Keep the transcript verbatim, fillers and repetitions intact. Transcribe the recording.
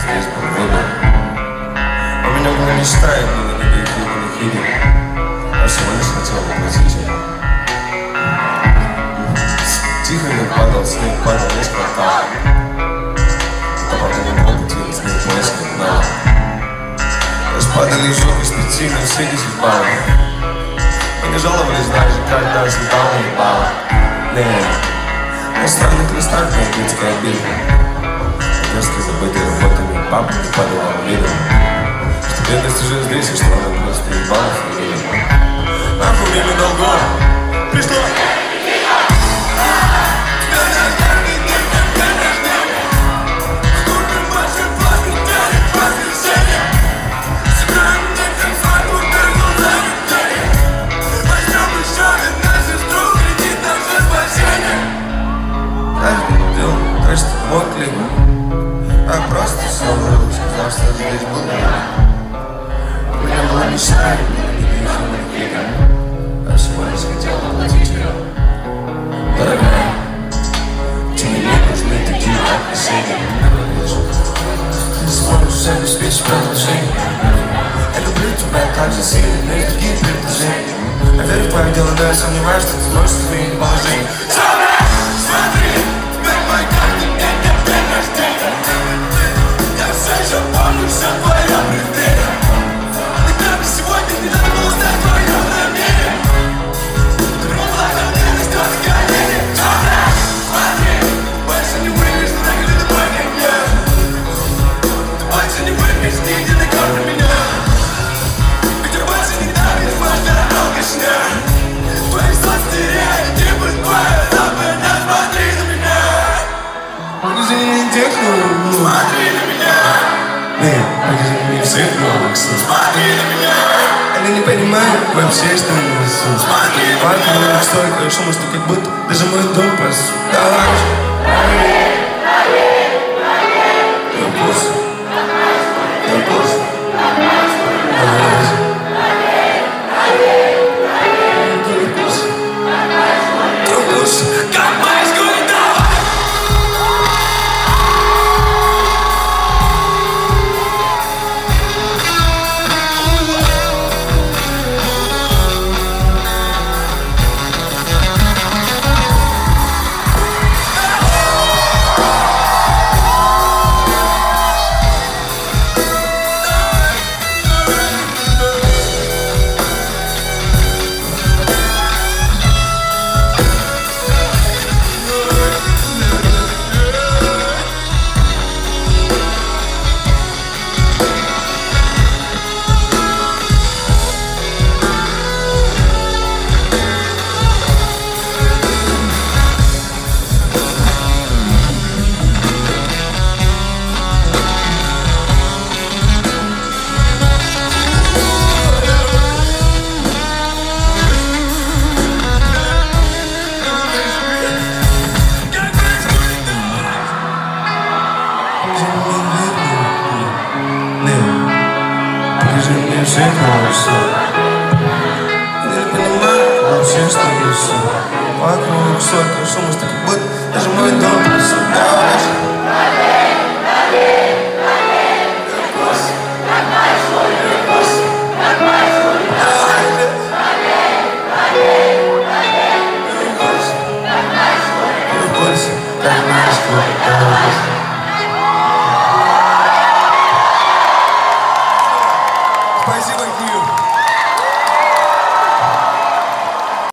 здесь был выбор. У меня была мечта, и было не бить, было не хидер. Я всего лишь хотел воплотить ее. Тихо не падал снег, падал весь квартал. Товарный не мог идти, снег поиск не гнал. Распадали жопы с пяти на все десять баллов. Мы не жаловались даже, когда слетал на ебало. Не, на странных листах моя детская обида. Отверстки забытые работами, папа не подавал видом, что бедность уже здесь, и что она просто ебалась и видела. Нахуй время долгов пришло. Мой клип, а просто собрал, сказал, что здесь буду. У меня была мечта, и было не бежала хита. Я всего лишь хотел воплотить ее. Дорогая, тебе не нужны такие отношения. Ты сможешь обеспечить продолжение. Я люблю тебя так же сильно, но есть другие предложения. Я верю в твое дело, но я сомневаюсь, что ты сможешь изменить положение. Смотри, теперь мой каждый день. Я все еще помню все твое преддверие. Тогда бы сегодня не надо было знать твое намерение. Ты была хранилась, кто на колени. Смотри, больше не выйдешь, ты так или другой, как я. Ты больше не выйдешь, нигде на кроме меня. Ветер больше не давит, можно алкашня. Твои соцстереотипы, твоя западня, смотри на меня. Покажи мне техно, смотри на меня. Нет, покажи мне всех новых снов. Смотри на меня. Я не понимаю вообще, что я несу. Смотри на меня. Столько шума, что как будто даже мой дом пасу. Давай же. Твой пульс. Твой пульс. Давай же. Твой пульс. Твой пульс. Как моя школа, давай. Покажи мне всех новых снов. Я не понимаю вообще, что несу. Вокруг столько шума, что как будто даже мой дом пасу. Давай же. Как моя школа.